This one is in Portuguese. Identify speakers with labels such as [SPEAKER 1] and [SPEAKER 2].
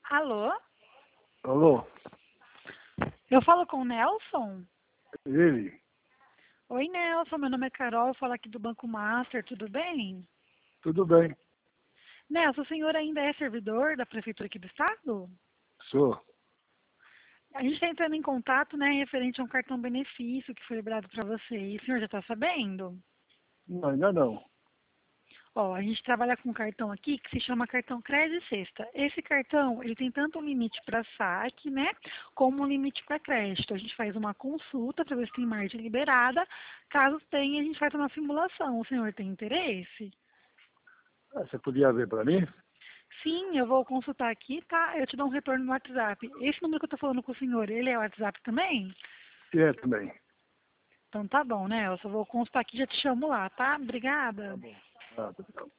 [SPEAKER 1] Alô?
[SPEAKER 2] Alô?
[SPEAKER 1] Eu falo com o Nelson?
[SPEAKER 2] Ele?
[SPEAKER 1] Oi, Nelson. Meu nome é Carol. Eu falo aqui do Banco Master. Tudo bem?
[SPEAKER 2] Tudo bem?
[SPEAKER 1] Nelson, o senhor ainda é servidor da Prefeitura aqui do Estado?
[SPEAKER 2] Sou.
[SPEAKER 1] A gente está entrando em contato, né, referente a um cartão benefício que foi liberado para você. E o senhor já está sabendo?
[SPEAKER 2] Não, ainda não.
[SPEAKER 1] Ó, a gente trabalha com um cartão aqui que se chama cartão Crédito Sexta. Esse cartão, ele tem tanto um limite para saque, né, como um limite para crédito. A gente faz uma consulta para ver se tem margem liberada. Caso tenha, a gente faz uma simulação. O senhor tem interesse?
[SPEAKER 2] Você podia ver para mim?
[SPEAKER 1] Sim, eu vou consultar aqui, tá? Eu te dou um retorno no WhatsApp. Esse número que eu tô falando com o senhor, ele é o WhatsApp também?
[SPEAKER 2] É, também.
[SPEAKER 1] Então tá bom, né? Eu só vou consultar aqui e já te chamo lá, tá?
[SPEAKER 2] Tá
[SPEAKER 1] Obrigada.
[SPEAKER 2] bom. Ah, tá.